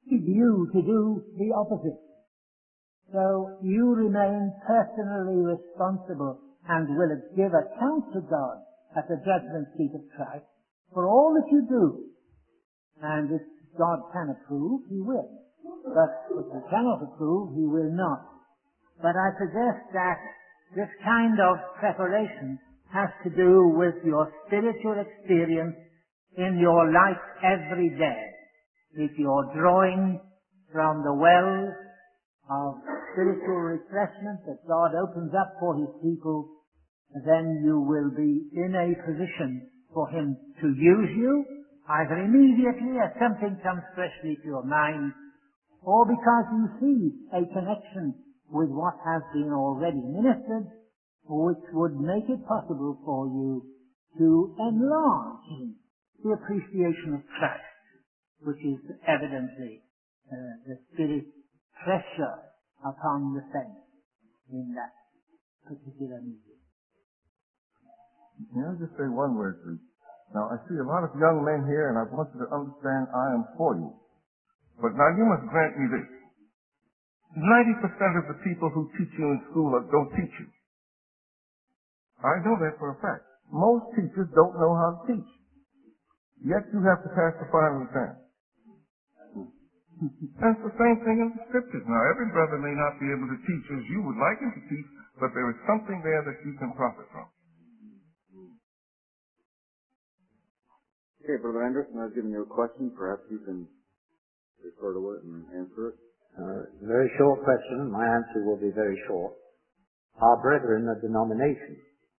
you to do the opposite. So you remain personally responsible and will give account to God at the judgment seat of Christ for all that you do. And if God can approve, He will. But if He cannot approve, He will not. But I suggest that this kind of preparation has to do with your spiritual experience in your life every day. If you're drawing from the wells of spiritual refreshment that God opens up for His people, then you will be in a position for Him to use you, either immediately as something comes freshly to your mind, or because you see a connection with what has been already ministered, which would make it possible for you to enlarge the appreciation of Christ, which is evidently the Spirit's pressure upon the saints in that particular meeting. Can I just say one word, please? Now, I see a lot of young men here, and I want you to understand I am for you. But now you must grant me this. 90% of the people who teach you in school don't teach you. I know that for a fact. Most teachers don't know how to teach. Yet you have to pass the final exam. And it's the same thing in the scriptures. Now, every brother may not be able to teach as you would like him to teach, but there is something there that you can profit from. Okay, Brother Anderson, I've given you a question. Perhaps you can refer to it and answer it. Very short question. My answer will be very short. Our brethren are denominations.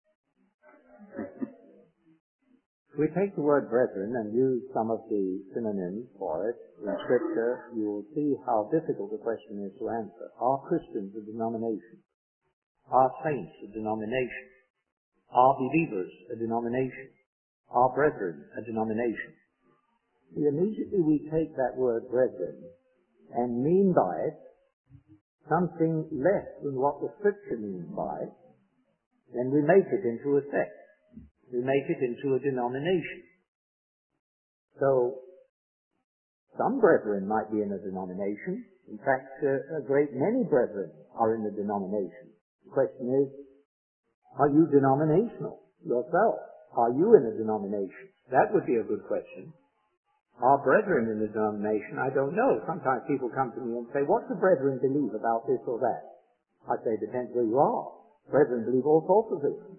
If we take the word brethren and use some of the synonyms for it in Scripture, you will see how difficult the question is to answer. Are Christians a denomination? Are saints a denomination? Are believers a denomination? Are brethren a denomination? Immediately we take that word brethren and mean by it something less than what the Scripture means by it, then we make it into a sect. We make it into a denomination. So, some brethren might be in a denomination. In fact, a great many brethren are in a denomination. The question is, are you denominational yourself? Are you in a denomination? That would be a good question. Are brethren in a denomination? I don't know. Sometimes people come to me and say, what do brethren believe about this or that? I say, it depends where you are. Brethren believe all sorts of things.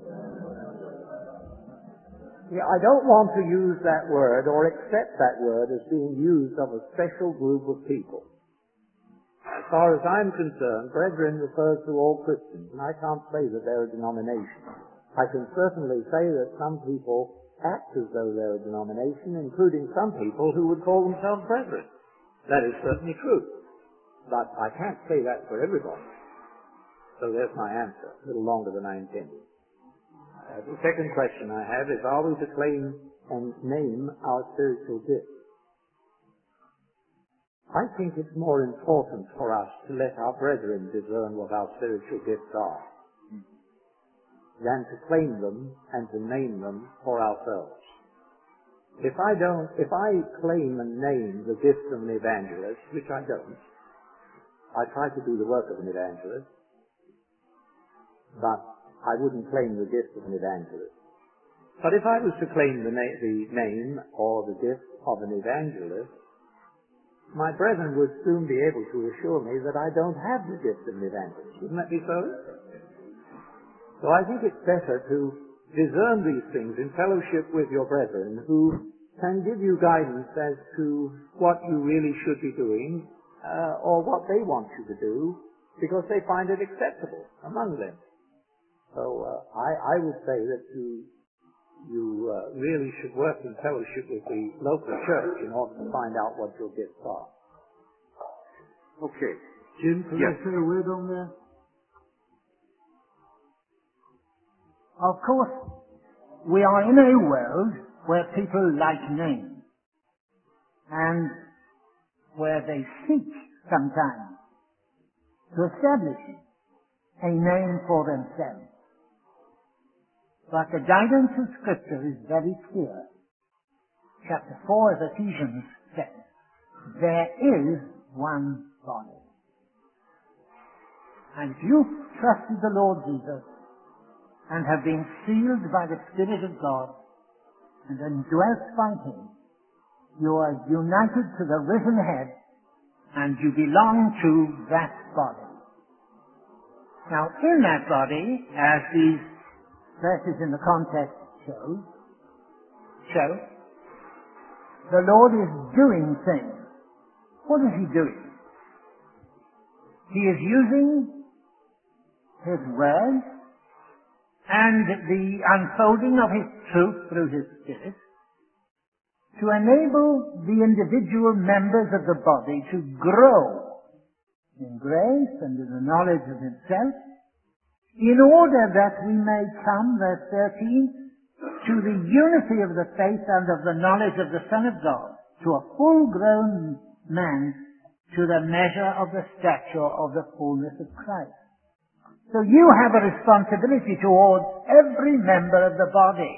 Yeah, I don't want to use that word or accept that word as being used of a special group of people. As far as I'm concerned, brethren refers to all Christians, and I can't say that they're a denomination. I can certainly say that some people act as though they're a denomination, including some people who would call themselves brethren. That is certainly true. But I can't say that for everybody. So there's my answer, a little longer than I intended. The second question I have is, are we to claim and name our spiritual gifts? I think it's more important for us to let our brethren discern what our spiritual gifts are than to claim them and to name them for ourselves. If I claim and name the gifts of an evangelist, which I don't, I try to do the work of an evangelist, but I wouldn't claim the gift of an evangelist. But if I was to claim the name or the gift of an evangelist, my brethren would soon be able to assure me that I don't have the gift of an evangelist. Wouldn't that be so? So I think it's better to discern these things in fellowship with your brethren who can give you guidance as to what you really should be doing or what they want you to do because they find it acceptable among them. So I would say that you really should work in fellowship with the local church in order to find out what your gifts are. Okay. Jim, can I say a word on that? Of course, we are in a world where people like names and where they seek sometimes to establish a name for themselves. But the guidance of Scripture is very clear. Chapter 4 of Ephesians says, there is one body. And if you've trusted the Lord Jesus and have been sealed by the Spirit of God and indwelt by Him, you are united to the risen head and you belong to that body. Now, in that body, as these verses in the context show, the Lord is doing things. What is He doing? He is using His Word and the unfolding of His truth through His Spirit to enable the individual members of the body to grow in grace and in the knowledge of Himself, in order that we may come, verse 13, to the unity of the faith and of the knowledge of the Son of God, to a full-grown man, to the measure of the stature of the fullness of Christ. So you have a responsibility towards every member of the body.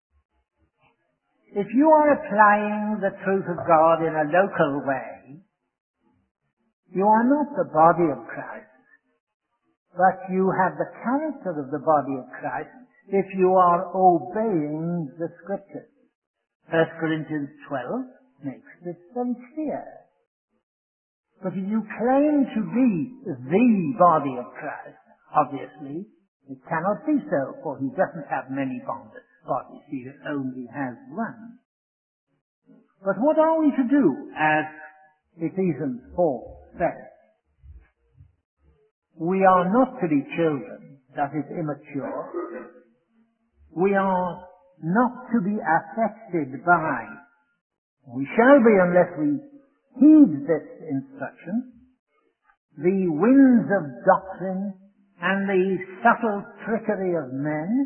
If you are applying the truth of God in a local way, you are not the body of Christ, but you have the character of the body of Christ if you are obeying the Scriptures. 1 Corinthians 12 makes this very clear. But if you claim to be the body of Christ, obviously, it cannot be so, for He doesn't have many bodies. He only has one. But what are we to do, as Ephesians 4 says? We are not to be children, that is immature. We are not to be affected by. We shall be unless we heed this instruction. The winds of doctrine and the subtle trickery of men,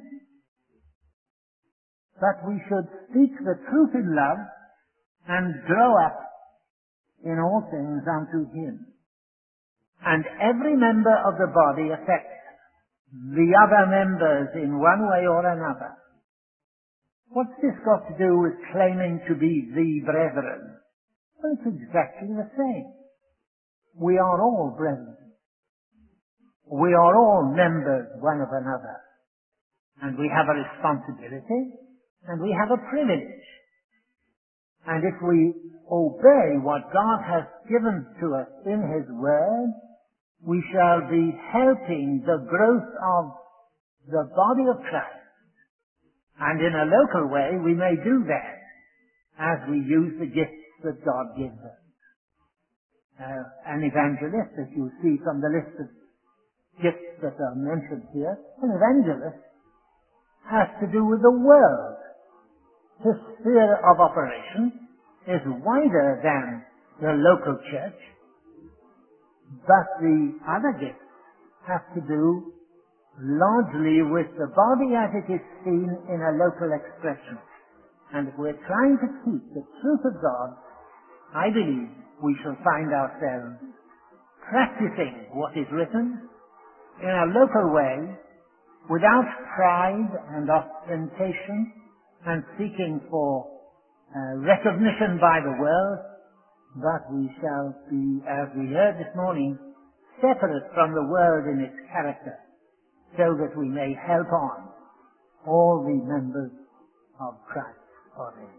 but we should speak the truth in love and grow up in all things unto Him. And every member of the body affects the other members in one way or another. What's this got to do with claiming to be the brethren? Well, it's exactly the same. We are all brethren. We are all members one of another. And we have a responsibility and we have a privilege. And if we obey what God has given to us in His Word, we shall be helping the growth of the body of Christ. And in a local way, we may do that as we use the gifts that God gives us. An evangelist, as you see from the list of gifts that are mentioned here, an evangelist has to do with the world. His sphere of operation is wider than the local church, but the other gifts have to do largely with the body as it is seen in a local expression. And if we're trying to keep the truth of God, I believe we shall find ourselves practicing what is written in a local way, without pride and ostentation and seeking for recognition by the world, but we shall be, as we heard this morning, separate from the world in its character, so that we may help on all the members of Christ's body.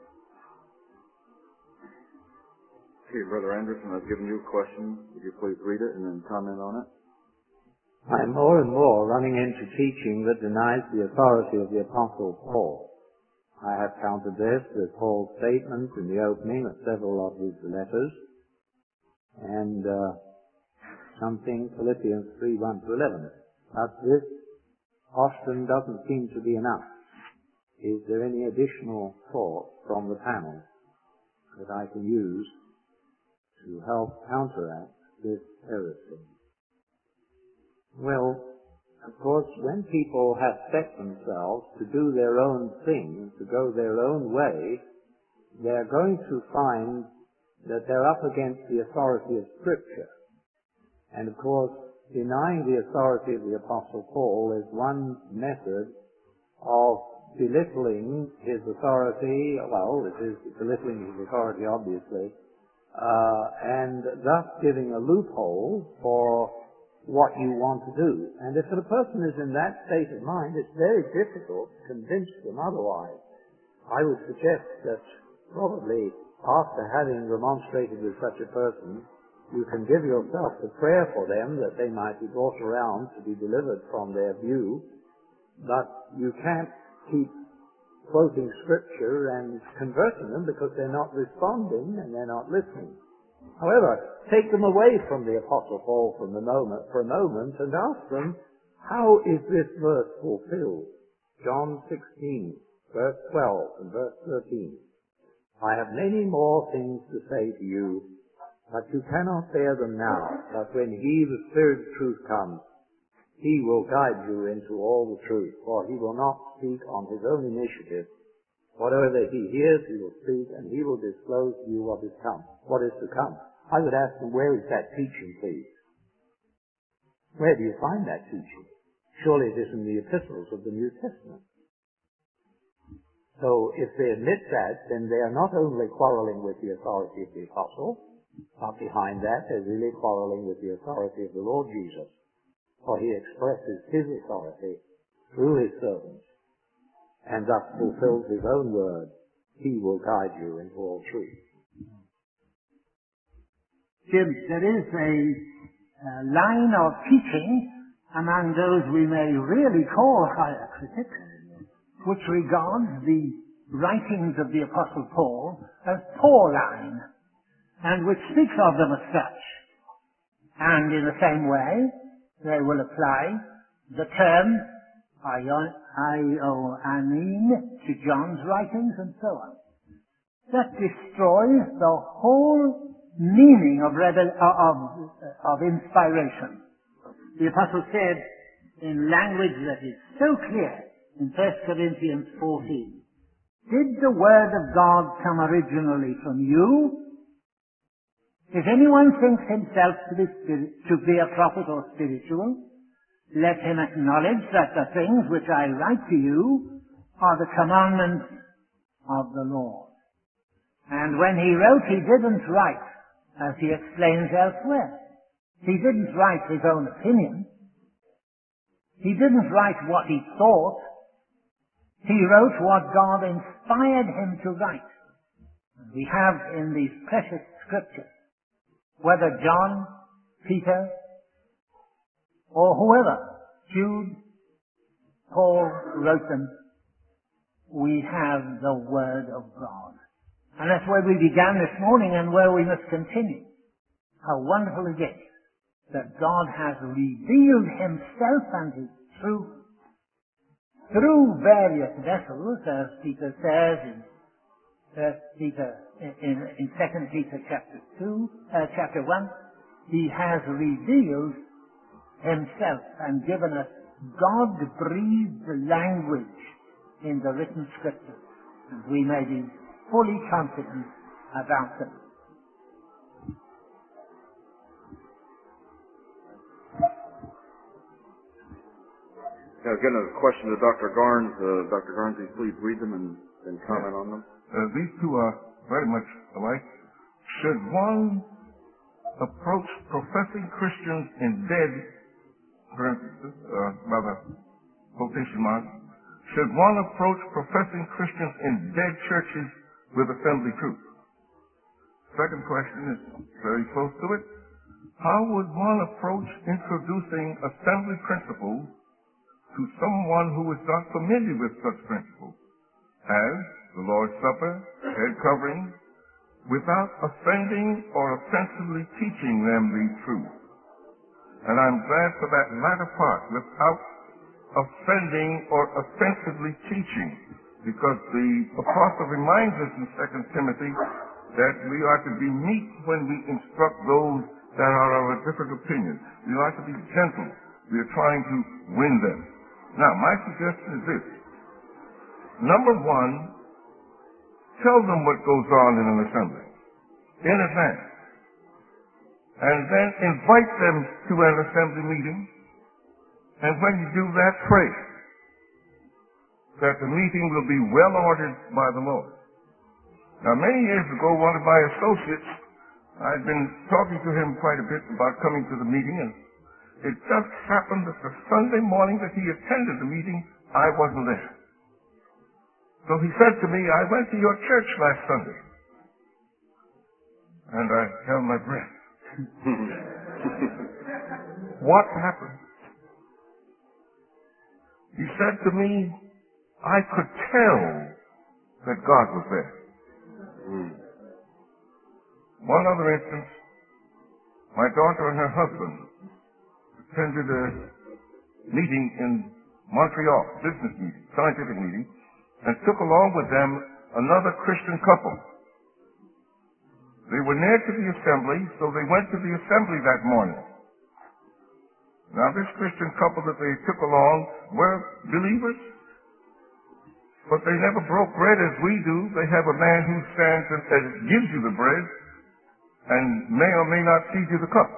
Okay, Brother Anderson, I've given you a question. Would you please read it and then comment on it? I'm more and more running into teaching that denies the authority of the Apostle Paul. I have counted this with Paul's statements in the opening of several of his letters, and something Philippians 3:1-11. But this often doesn't seem to be enough. Is there any additional thought from the panel that I can use to help counteract this heresy? Well, of course, when people have set themselves to do their own thing, to go their own way, they're going to find that they're up against the authority of Scripture. And of course, denying the authority of the Apostle Paul is one method of belittling his authority. Well, it is belittling his authority, obviously, and thus giving a loophole for what you want to do. And if a person is in that state of mind, it's very difficult to convince them otherwise. I would suggest that probably after having remonstrated with such a person, you can give yourself to prayer for them that they might be brought around to be delivered from their view, but you can't keep quoting scripture and converting them because they're not responding and they're not listening. However, take them away from the Apostle Paul for a moment and ask them, how is this verse fulfilled? John 16, verse 12 and verse 13. I have many more things to say to you, but you cannot bear them now. But when he, the Spirit of truth, comes, he will guide you into all the truth, for he will not speak on his own initiative. Whatever he hears, he will speak, and he will disclose to you what is to come. I would ask them, where is that teaching, please? Where do you find that teaching? Surely it is in the epistles of the New Testament. So if they admit that, then they are not only quarreling with the authority of the apostle, but behind that they're really quarreling with the authority of the Lord Jesus. For he expresses his authority through his servants, and thus fulfills his own word. He will guide you into all truth. Jim, there is a line of teaching among those we may really call higher critics, which regards the writings of the Apostle Paul as Pauline, and which speaks of them as such. And in the same way, they will apply the term ioanine to John's writings and so on. That destroys the whole meaning of inspiration. The Apostle said in language that is so clear in 1 Corinthians 14, did the Word of God come originally from you? If anyone thinks himself to be a prophet or spiritual, let him acknowledge that the things which I write to you are the commandments of the Lord. And when he wrote, he didn't write, as he explains elsewhere. He didn't write his own opinion. He didn't write what he thought. He wrote what God inspired him to write. We have in these precious scriptures, whether John, Peter, or whoever, Jude, Paul wrote them, we have the Word of God. And that's where we began this morning and where we must continue. How wonderful it is that God has revealed himself and his truth through various vessels, as Peter says in 2 Peter chapter 1, he has revealed himself and given us God-breathed language in the written scriptures, and we may be fully confident about them. Now, again, a question to Dr. Garnes. Dr. Garnes, will you please read them and comment on them? These two are very much alike. Should one approach professing Christians in dead, quotation marks, should one approach professing Christians in dead churches with assembly truth? Second question is very close to it. How would one approach introducing assembly principles to someone who is not familiar with such principles, as the Lord's Supper, head covering, without offending or offensively teaching them the truth? And I'm glad for that latter part, without offending or offensively teaching, because the apostle reminds us in 2 Timothy that we are to be meek when we instruct those that are of a different opinion. We are to be gentle. We are trying to win them. Now, my suggestion is this. Number one, tell them what goes on in an assembly in advance. And then invite them to an assembly meeting. And when you do that, pray that the meeting will be well ordered by the Lord. Now, many years ago, one of my associates I'd been talking to him quite a bit about coming to the meeting, and it just happened that the Sunday morning that he attended the meeting, I wasn't there. So he said to me, I went to your church last Sunday. And I held my breath. What happened? He said to me, I could tell that God was there. One other instance, my daughter and her husband attended a meeting in Montreal, business meeting, scientific meeting, and took along with them another Christian couple. They were near to the assembly, so they went to the assembly that morning. Now, this Christian couple that they took along were believers, but they never broke bread as we do. They have a man who stands and gives you the bread and may or may not feed you the cup.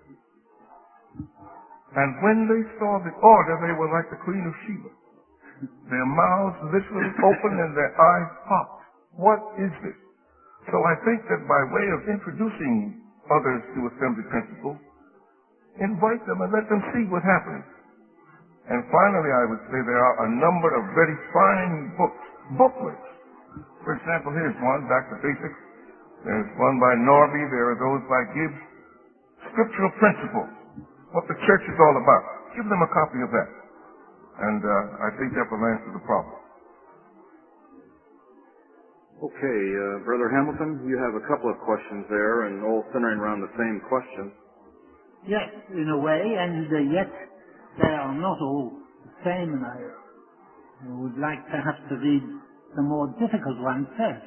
And when they saw the order, they were like the Queen of Sheba. Their mouths literally opened and their eyes popped. What is this? So I think that by way of introducing others to assembly principles, invite them and let them see what happens. And finally, I would say there are a number of very fine booklets. For example, here's one, Back to Basics. There's one by Norby. There are those by Gibbs. Scriptural Principles, what the church is all about. Give them a copy of that. And I think that will answer the problem. Okay, Brother Hamilton, you have a couple of questions there, and all centering around the same question. Yes, in a way, and yet they are not all the same, and I would like perhaps to read the more difficult one first.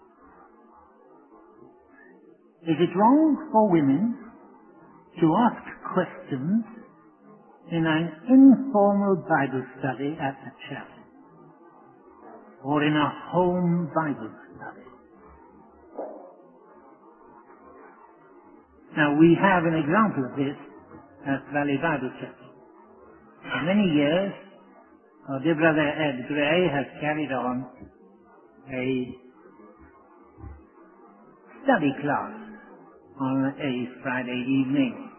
Is it wrong for women to ask questions in an informal Bible study at the church or in a home Bible study? Now, we have an example of this at Valley Bible Church. For many years, our dear brother Ed Gray has carried on a study class on a Friday evening.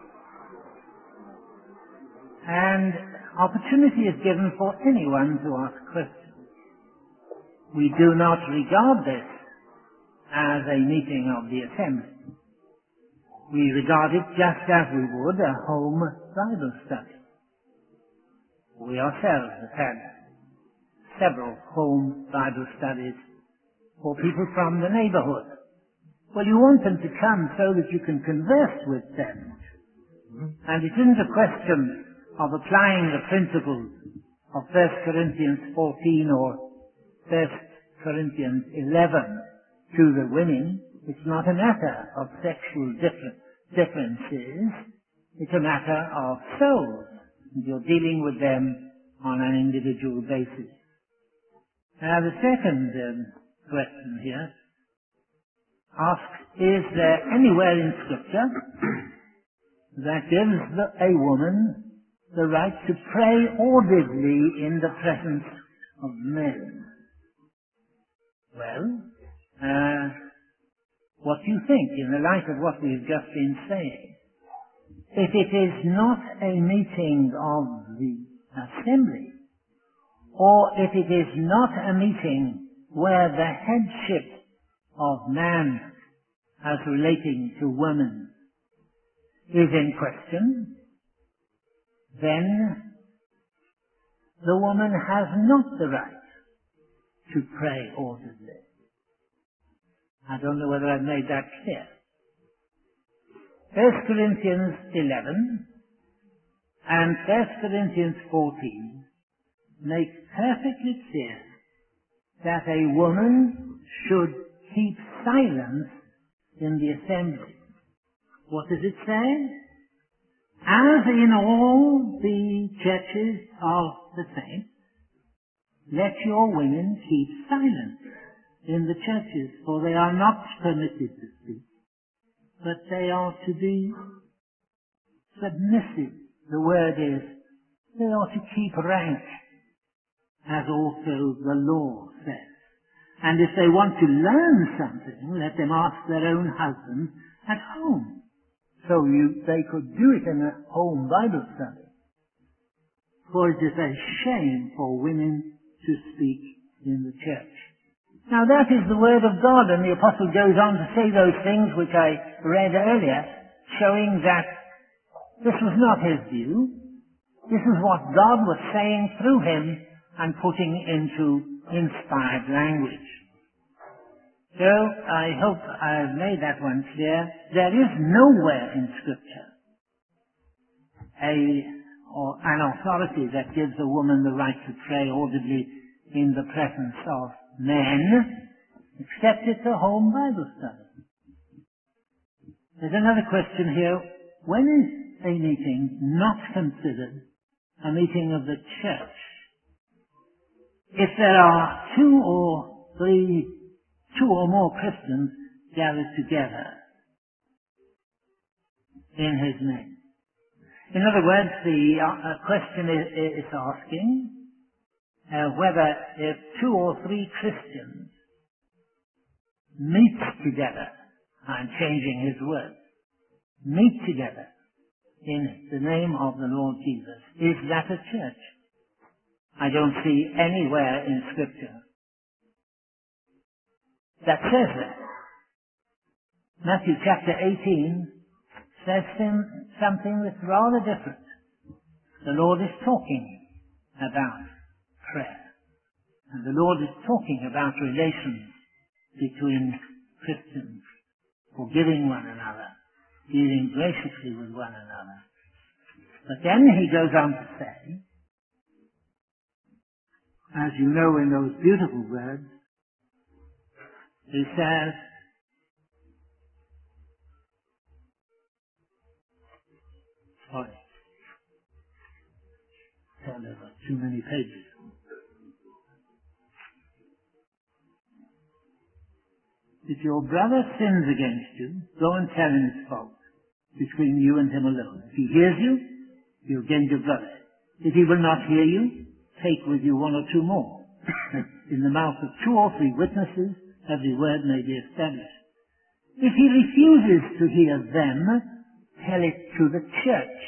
And opportunity is given for anyone to ask questions. We do not regard this as a meeting of the assembly. We regard it just as we would a home Bible study. We ourselves have had several home Bible studies for people from the neighborhood. Well, you want them to come so that you can converse with them. And it isn't a question of applying the principles of 1 Corinthians 14 or 1 Corinthians 11 to the women. It's not a matter of sexual differences. It's a matter of souls. And you're dealing with them on an individual basis. Now, the second question here asks, is there anywhere in Scripture that gives a woman the right to pray audibly in the presence of men? Well, what do you think in the light of what we've just been saying? If it is not a meeting of the assembly, or if it is not a meeting where the headship of man as relating to woman is in question, then the woman has not the right to pray audibly. I don't know whether I've made that clear. 1 Corinthians 11 and 1 Corinthians 14 make perfectly clear that a woman should keep silence in the assembly. What does it say? As in all the churches of the saints, let your women keep silent in the churches, for they are not permitted to speak, but they are to be submissive. The word is, they are to keep rank, as also the law says. And if they want to learn something, let them ask their own husbands at home. So they could do it in a home Bible study. For it is a shame for women to speak in the church. Now that is the word of God, and the apostle goes on to say those things which I read earlier, showing that this was not his view. This is what God was saying through him and putting into inspired language. So I hope I've made that one clear. There is nowhere in Scripture an authority that gives a woman the right to pray audibly in the presence of men, except it's a home Bible study. There's another question here. When is a meeting not considered a meeting of the church? If there are two or more Christians gathered together in his name. In other words, the question is asking whether if 2 or 3 Christians meet together, I'm changing his words, meet together in the name of the Lord Jesus, is that a church? I don't see anywhere in Scripture that says that. Matthew chapter 18 says something that's rather different. The Lord is talking about prayer. And the Lord is talking about relations between Christians, forgiving one another, dealing graciously with one another. But then he goes on to say, as you know in those beautiful words, he says, sorry, turned over too many pages. If your brother sins against you, go and tell him his fault, between you and him alone. If he hears you, you've gained your brother. If he will not hear you, take with you 1 or 2 more. In the mouth of 2 or 3 witnesses, every word may be established. If he refuses to hear them, tell it to the church.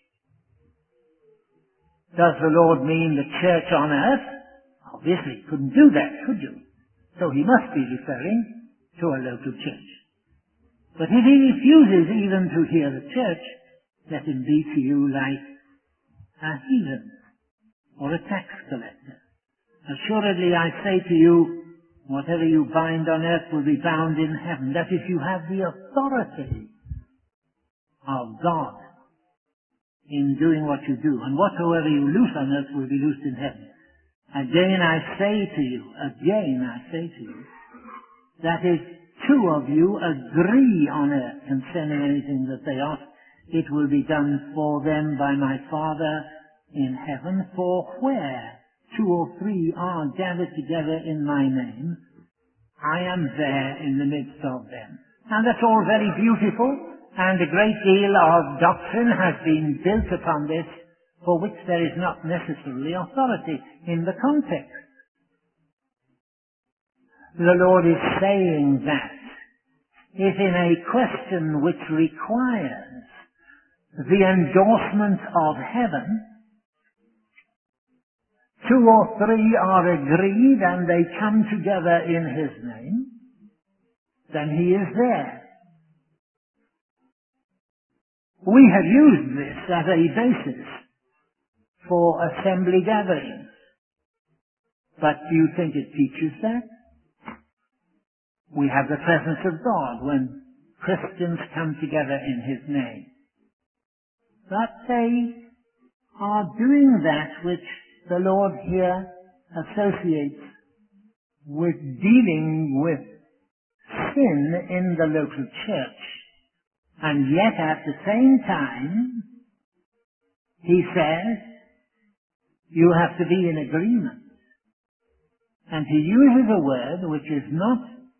Does the Lord mean the church on earth? Obviously, he couldn't do that, could you? So he must be referring to a local church. But if he refuses even to hear the church, let him be to you like a heathen or a tax collector. Assuredly, I say to you, whatever you bind on earth will be bound in heaven. That is, you have the authority of God in doing what you do. And whatsoever you loose on earth will be loosed in heaven. Again I say to you, that if 2 of you agree on earth concerning anything that they ask, it will be done for them by my Father in heaven. For where 2 or 3 are gathered together in my name, I am there in the midst of them. Now that's all very beautiful, and a great deal of doctrine has been built upon this, for which there is not necessarily authority in the context. The Lord is saying that if in a question which requires the endorsement of heaven, 2 or 3 are agreed and they come together in his name, then he is there. We have used this as a basis for assembly gatherings. But do you think it teaches that? We have the presence of God when Christians come together in his name. But they are doing that which the Lord here associates with dealing with sin in the local church. And yet at the same time, he says, you have to be in agreement. And he uses a word which is not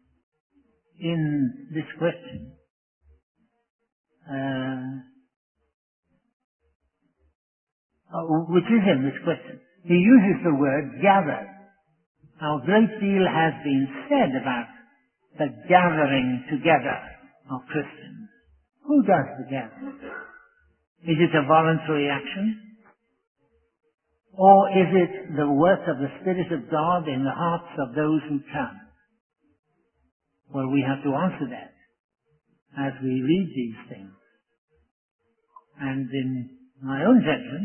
in this question, which is in this question. He uses the word gather. Now, a great deal has been said about the gathering together of Christians. Who does the gathering? Is it a voluntary action? Or is it the work of the Spirit of God in the hearts of those who come? Well, we have to answer that as we read these things. And in my own judgment,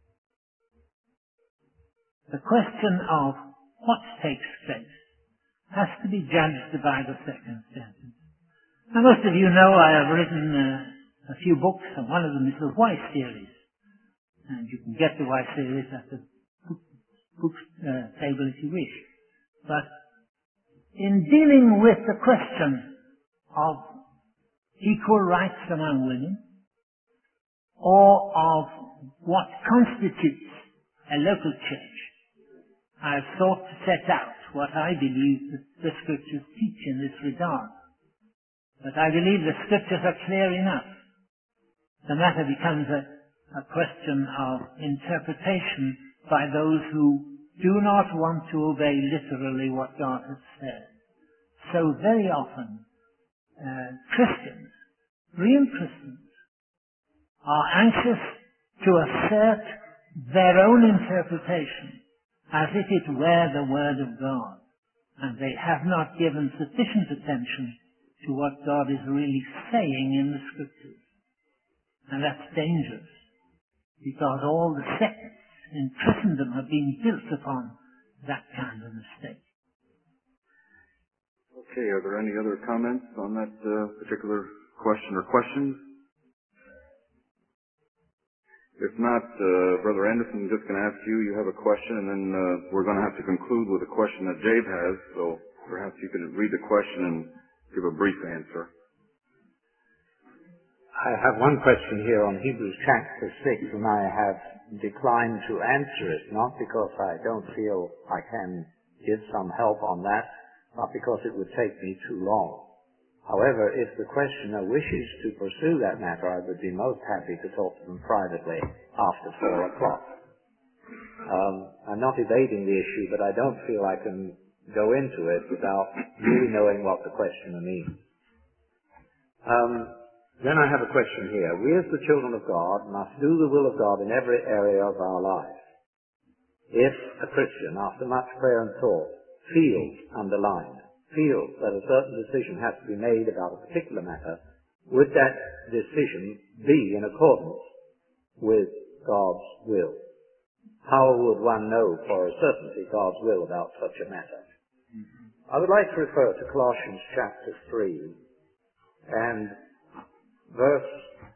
the question of what takes place has to be judged by the circumstances. Now, most of you know I have written a few books, and one of them is the Why series. And you can get the Why series at the book table if you wish. But in dealing with the question of equal rights among women, or of what constitutes a local church, I have sought to set out what I believe the Scriptures teach in this regard. But I believe the Scriptures are clear enough. The matter becomes a question of interpretation by those who do not want to obey literally what God has said. So very often, Christians, real Christians, are anxious to assert their own interpretation as if it were the Word of God, and they have not given sufficient attention to what God is really saying in the Scriptures. And that's dangerous, because all the sects in Christendom have been built upon that kind of mistake. Okay, are there any other comments on that particular question or questions? If not, Brother Anderson, I'm just going to ask you, you have a question, and then we're going to have to conclude with a question that Jabe has, so perhaps you can read the question and give a brief answer. I have one question here on Hebrews chapter 6, and I have declined to answer it, not because I don't feel I can give some help on that, but because it would take me too long. However, if the questioner wishes to pursue that matter, I would be most happy to talk to them privately after 4 o'clock. I'm not evading the issue, but I don't feel I can go into it without really knowing what the questioner means. Then I have a question here. We as the children of God must do the will of God in every area of our life. If a Christian, after much prayer and thought, feels that a certain decision has to be made about a particular matter, would that decision be in accordance with God's will? How would one know for a certainty God's will about such a matter? I would like to refer to Colossians chapter 3 and verse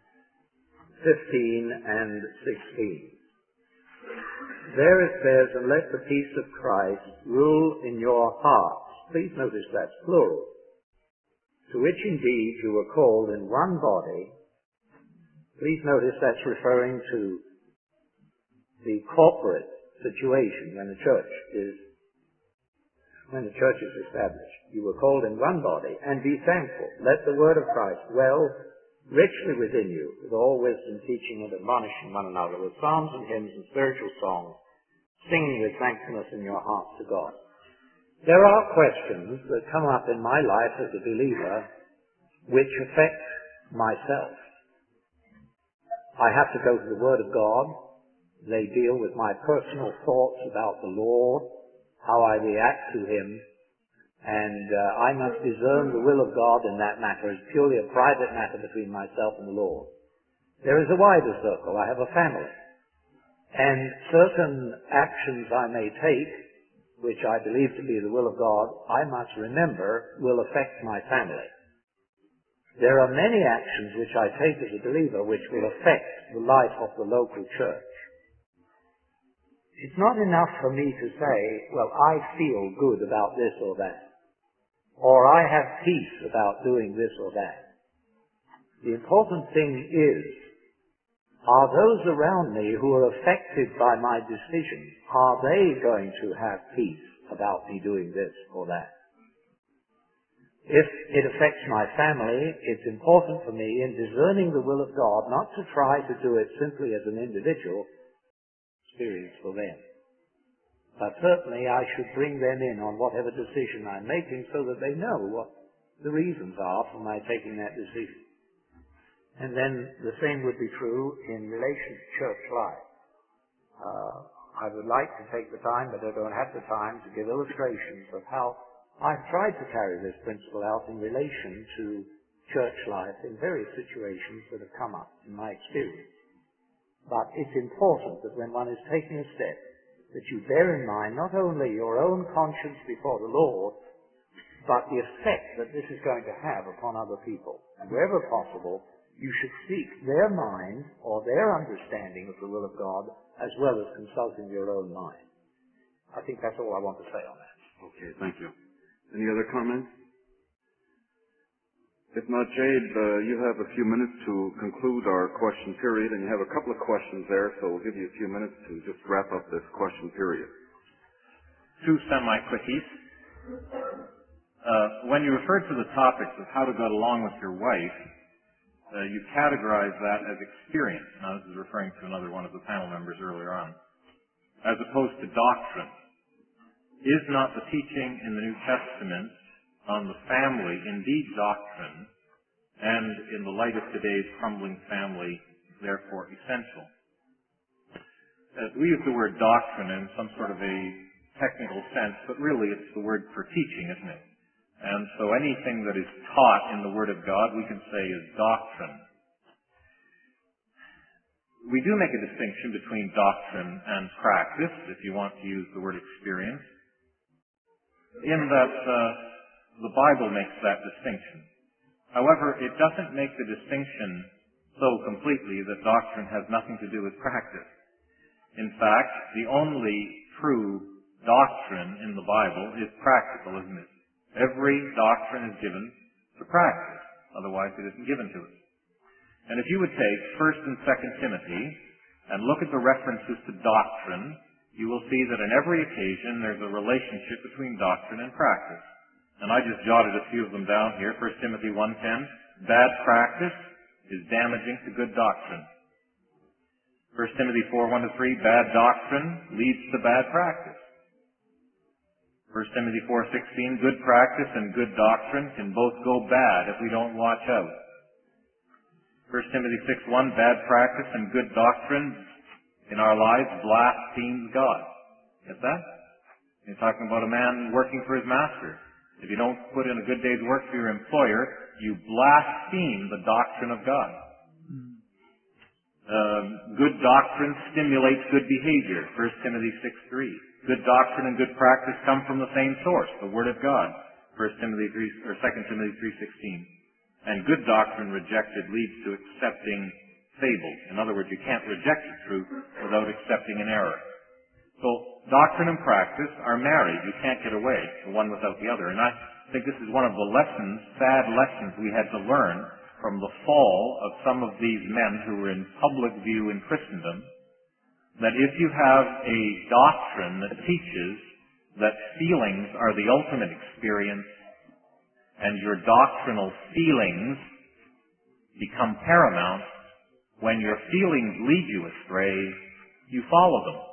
15 and 16. There it says, "And let the peace of Christ rule in your hearts." Please notice that's plural. "To which indeed you were called in one body." Please notice that's referring to the corporate situation when the church is established. "You were called in one body, and be thankful. Let the word of Christ dwell richly within you, with all wisdom, teaching and admonishing one another with psalms and hymns and spiritual songs, singing with thankfulness in your hearts to God." There are questions that come up in my life as a believer which affect myself. I have to go to the Word of God. They deal with my personal thoughts about the Lord, how I react to Him, and I must discern the will of God in that matter as purely a private matter between myself and the Lord. There is a wider circle. I have a family. And certain actions I may take, which I believe to be the will of God, I must remember will affect my family. There are many actions which I take as a believer which will affect the life of the local church. It's not enough for me to say, well, I feel good about this or that, or I have peace about doing this or that. The important thing is, are those around me who are affected by my decision, are they going to have peace about me doing this or that? If it affects my family, it's important for me in discerning the will of God not to try to do it simply as an individual experience for them, But certainly I should bring them in on whatever decision I'm making so that they know what the reasons are for my taking that decision. And then the same would be true in relation to church life. I would like to take the time, but I don't have the time, to give illustrations of how I've tried to carry this principle out in relation to church life in various situations that have come up in my experience. But it's important that when one is taking a step, that you bear in mind not only your own conscience before the Lord, but the effect that this is going to have upon other people. And wherever possible, you should seek their mind or their understanding of the will of God as well as consulting your own mind. I think that's all I want to say on that. Okay, thank you. Any other comments? If not, Jade, you have a few minutes to conclude our question period, and you have a couple of questions there, so we'll give you a few minutes to just wrap up this question period. Two semi-quickies. When you referred to the topics of how to get along with your wife, you categorize that as experience. Now, this is referring to another one of the panel members earlier on, as opposed to doctrine. Is not the teaching in the New Testament on the family indeed doctrine, and in the light of today's crumbling family, therefore essential? We use the word doctrine in some sort of a technical sense, but really it's the word for teaching, isn't it? And so anything that is taught in the Word of God we can say is doctrine. We do make a distinction between doctrine and practice, if you want to use the word experience, in that the Bible makes that distinction. However, it doesn't make the distinction so completely that doctrine has nothing to do with practice. In fact, the only true doctrine in the Bible is practical, isn't it? Every doctrine is given to practice. Otherwise, it isn't given to us. And if you would take 1 and 2 Timothy and look at the references to doctrine, you will see that in every occasion there's a relationship between doctrine and practice. And I just jotted a few of them down here. 1 Timothy 1:10, bad practice is damaging to good doctrine. 1 Timothy 4:1-3, bad doctrine leads to bad practice. 1 Timothy 4:16, good practice and good doctrine can both go bad if we don't watch out. 1 Timothy 6:1, bad practice and good doctrine in our lives blasphemes God. Get that? You're talking about a man working for his master. If you don't put in a good day's work for your employer, you blaspheme the doctrine of God. Good doctrine stimulates good behavior. 1 Timothy 6:3. Good doctrine and good practice come from the same source, the Word of God. 2 Timothy 3:16. And good doctrine rejected leads to accepting fables. In other words, you can't reject the truth without accepting an error. So doctrine and practice are married. You can't get away, the one without the other. And I think this is one of the lessons, sad lessons we had to learn from the fall of some of these men who were in public view in Christendom, that if you have a doctrine that teaches that feelings are the ultimate experience, and your doctrinal feelings become paramount, when your feelings lead you astray, you follow them.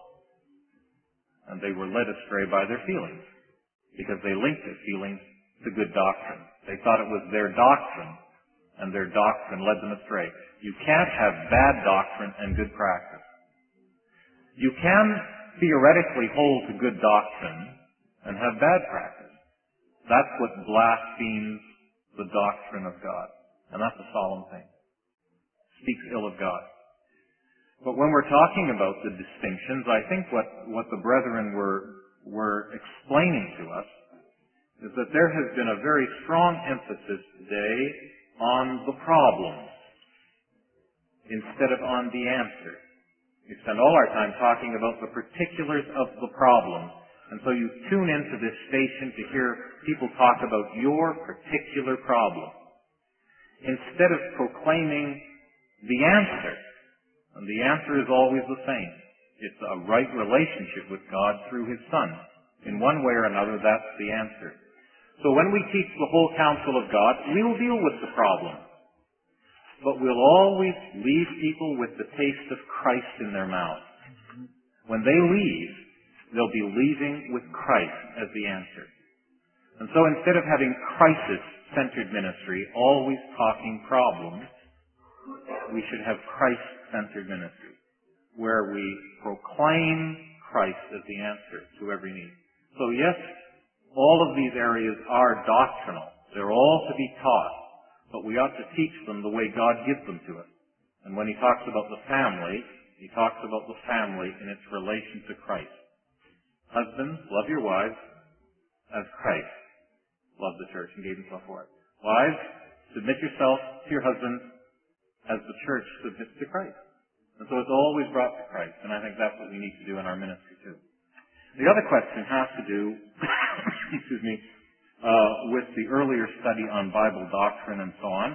And they were led astray by their feelings, because they linked their feelings to good doctrine. They thought it was their doctrine, and their doctrine led them astray. You can't have bad doctrine and good practice. You can theoretically hold to good doctrine and have bad practice. That's what blasphemes the doctrine of God. And that's a solemn thing. Speaks ill of God. But when we're talking about the distinctions, I think what the brethren were explaining to us is that there has been a very strong emphasis today on the problem instead of on the answer. We spend all our time talking about the particulars of the problem. And so you tune into this station to hear people talk about your particular problem instead of proclaiming the answer. And the answer is always the same. It's a right relationship with God through His Son. In one way or another, that's the answer. So when we teach the whole counsel of God, we'll deal with the problem. But we'll always leave people with the taste of Christ in their mouth. When they leave, they'll be leaving with Christ as the answer. And so instead of having crisis-centered ministry, always talking problems, we should have Christ-centered ministry, where we proclaim Christ as the answer to every need. So yes, all of these areas are doctrinal. They're all to be taught, but we ought to teach them the way God gives them to us. And when he talks about the family, he talks about the family in its relation to Christ. Husbands, love your wives as Christ loved the church and gave himself for it. Wives, submit yourself to your husbands as the church submits to Christ. And so it's always brought to Christ, and I think that's what we need to do in our ministry too. The other question has to do, with the earlier study on Bible doctrine and so on.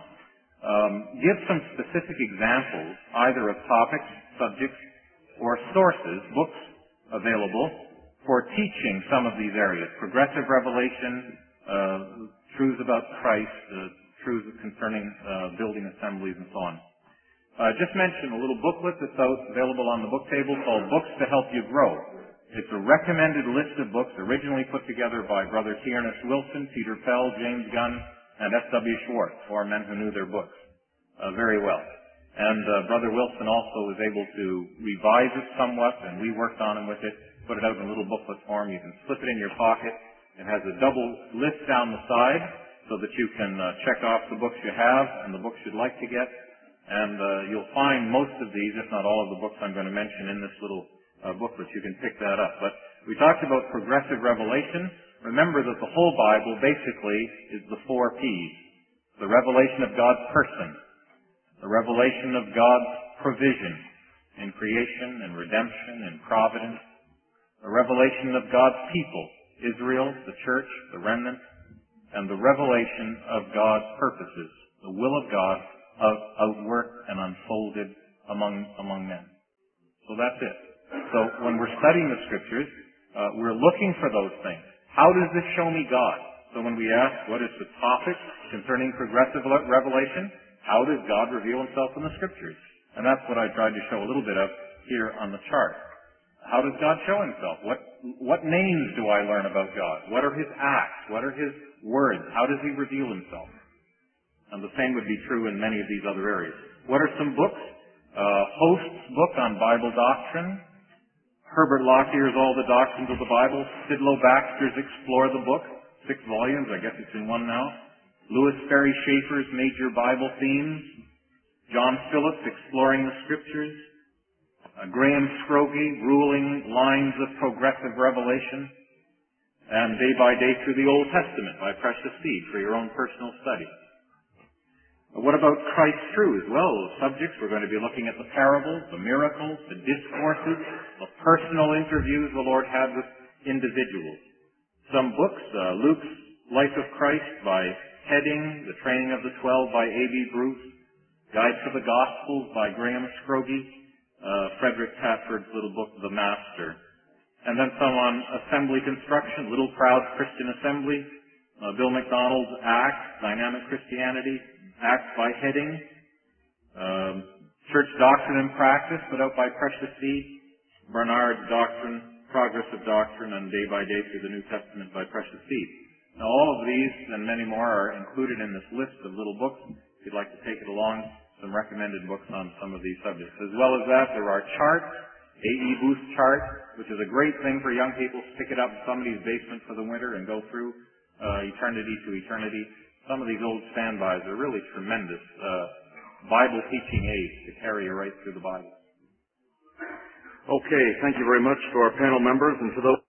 Give some specific examples, either of topics, subjects, or sources, books available for teaching some of these areas. Progressive revelation, truths about Christ, truths concerning building assemblies and so on. Just mention a little booklet that's available on the book table called Books to Help You Grow. It's a recommended list of books originally put together by Brother T. Ernest Wilson, Peter Pell, James Gunn, and S.W. Schwartz, four men who knew their books very well. And Brother Wilson also was able to revise it somewhat, and we worked on it with it, put it out in a little booklet form. You can slip it in your pocket. It has a double list down the side so that you can check off the books you have and the books you'd like to get. And you'll find most of these, if not all of the books I'm going to mention in this little booklet. You can pick that up. But we talked about progressive revelation. Remember that the whole Bible basically is the 4 P's. The revelation of God's person, the revelation of God's provision in creation and redemption and providence, the revelation of God's people, Israel, the church, the remnant, and the revelation of God's purposes, the will of God outworked and unfolded among men. So that's it. So when we're studying the Scriptures, we're looking for those things. How does this show me God? So when we ask, what is the topic concerning progressive revelation? How does God reveal himself in the Scriptures? And that's what I tried to show a little bit of here on the chart. How does God show himself? What names do I learn about God? What are his acts? What are his words? How does he reveal himself? And the same would be true in many of these other areas. What are some books? Host's book on Bible doctrine. Herbert Lockyear's All the Doctrines of the Bible. Sidlow Baxter's Explore the Book. 6 volumes. I guess it's in one now. Louis Ferry Schaeffer's Major Bible Themes. John Phillips Exploring the Scriptures. Graham Scroggie, Ruling Lines of Progressive Revelation. And Day by Day Through the Old Testament by Precious Seed for your own personal study. What about Christ's truths? Well, subjects, we're going to be looking at the parables, the miracles, the discourses, the personal interviews the Lord had with individuals. Some books, Luke's Life of Christ by Heading, The Training of the 12 by A.B. Bruce, Guide to the Gospels by Graham Scroggie, Frederick Tatford's little book, The Master. And then some on assembly construction, Little Crowds Christian Assembly, Bill McDonald's Acts, Dynamic Christianity, Acts by Heading, Church Doctrine and Practice, put out by Precious Seed, Bernard's Doctrine, Progressive Doctrine, and Day by Day Through the New Testament by Precious Seed. Now all of these and many more are included in this list of little books. If you'd like to take it along, some recommended books on some of these subjects. As well as that, there are charts, A.E. Booth chart, which is a great thing for young people to pick it up in somebody's basement for the winter and go through eternity to eternity. Some of these old standbys are really tremendous Bible teaching aids to carry you right through the Bible. Okay, thank you very much to our panel members and to those